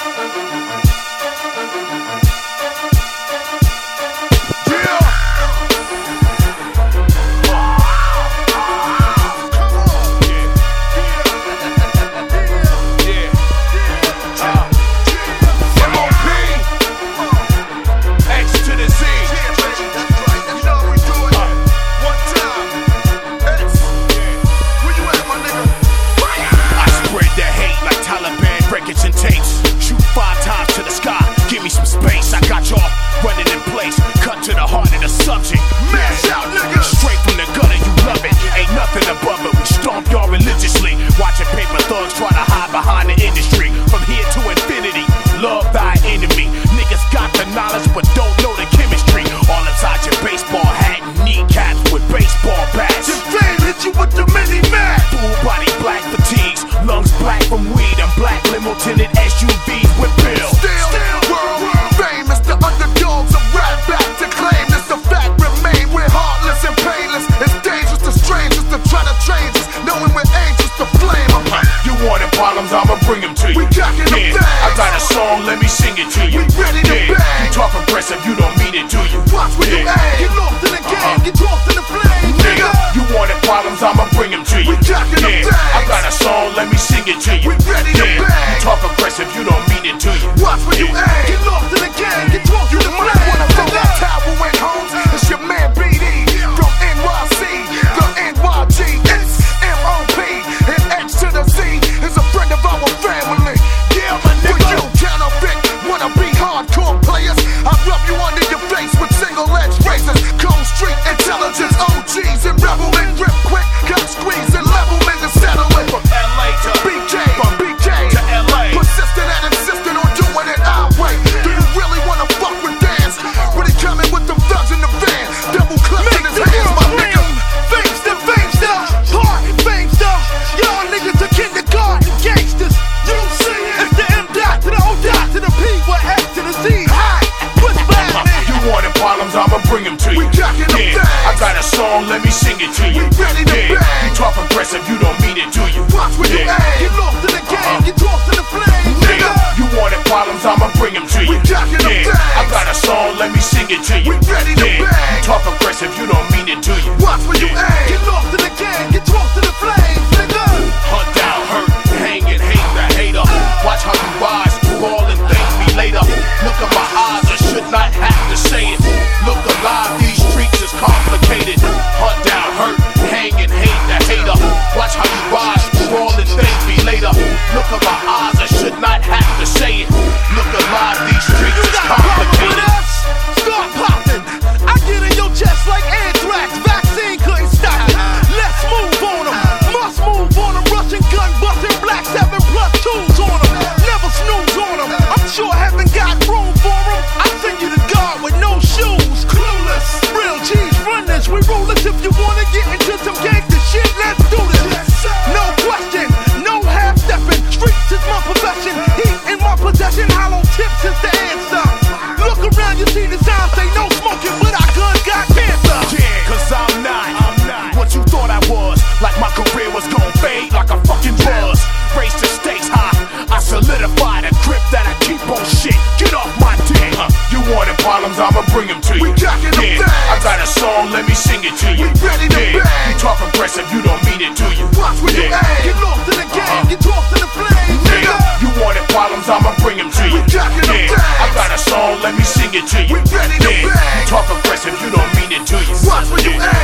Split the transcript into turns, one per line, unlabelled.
Shoot 5 times to the sky, give me some space. I got y'all running in place, cut to the heart of the subject. Mash out, nigga. Straight from the gutter, you love it. Ain't nothing above it. We stomp y'all religiously, watching paper thugs try to hide behind the industry. From here to infinity, love thy enemy. Niggas got the knowledge but don't know the chemistry. All inside your baseball hat and kneecaps with baseball bats.
Your fame hit you with the mini-mac.
Full body black fatigues, lungs black from weed, and black limo tinted SUVs with bills.
Still world famous, the underdogs of rap back to claim this. The fact remain, we're heartless and painless. It's dangerous to strangers to try to change us, knowing we're anxious to flame them.
You wanted problems, I'ma bring them to you.
We jacking them
yeah,
things.
I got a song, let me sing it to you.
We ready to
yeah,
bang.
You talk aggressive, you don't mean it, do you?
Watch where you aim. Get lost in the game, get lost in the flame,
nigga. You wanted problems, I'ma bring them to you.
We jacking them
yeah,
things.
I got a song, let me sing it to you.
We ready to
yeah,
bang.
You talk aggressive, you don't mean it, do you?
Watch where you aim. Get lost in the game, get lost in the flame. Wanna throw that towel in homes? It's your man BD from NYC, the NYG. It's MOP and X to the Z is a friend of our family. Yeah, my nigga. For you counterfeit, wanna be hardcore players? I rub you under your face with single-edged razors. Cold street intelligence, OGs and rebel and rip quick, cut squeeze and level men to settle it.
From LA to
BK,
from
BK
to LA.
Persistent and insistent on doing it our way. Do you really wanna fuck with dance? When he coming with them thugs in the van, double clutch in his hands, my nigga. Famester, hard famester. Y'all niggas are kindergarten gangsters. You see it? It's the M dot to the O dot to the P with X to the Z. Hi, what's bad, man?
You wanted problems, I'ma bring them to you.
We jacking them
yeah,
things.
I got a song, let me sing it to you.
We ready to
yeah,
bang.
You talk aggressive, you don't mean it, do you?
Watch where you
yeah.
aim. Get lost in the game, get lost in the flame,
Nigga, you wanted problems, I'ma bring them to you.
We jacking them
yeah,
things.
I got a song, let me sing it to you.
We ready to
yeah,
bang.
You talk aggressive, you don't mean it, do you?
Watch where you
yeah.
aim. Get lost in the game, get lost in the flames, nigga.
Hunt down, hurt, hang and hate the hater. Watch how you rise, fall and thank me later. Look at my eyes, I should not have to say it. Look alive, these streets is complicated. Hunt down, hurt, hang and hate the hater. Watch how you rise, fall and thank me later. Look at my eyes, I should not have to say it. Look alive, these streets is complicated.
Start popping. I get in your chest like anthrax. Vaccine couldn't stop it. Let's move on them. Must move on them. Russian gun busting black 7+2s on them. Never snooze on them. I'm sure heaven got room for them. I send you to God with no shoes. Clueless. Real G's run this. We rule this. If you wanna get into some gangster shit, let's do this. No question. No half stepping. Streets is my profession. Heat in my possession. Hollow tips is the answer. Look around, you see the signs say no smoking, but our gun got cancer.
Yeah, cause I'm not what you thought I was. Like my career was gon' fade like a fucking buzz. Raise the stakes high, I solidify the grip that I keep on shit. Get off my dick. You wanted problems, I'ma bring them to you.
We jacking them
yeah,
things.
I got a song, let me sing it to you.
We ready to
yeah,
bang.
You talk aggressive, you don't mean it, do you?
Watch where you aim. Get lost in the game, get lost in the flames,
Nigga, you wanted problems, I'ma bring them to you.
We jacking them
yeah,
things.
I got a song, let me sing it to you.
We ready to
yeah,
bang.
You talk aggressive, you don't mean it, do you?
Watch where you aim.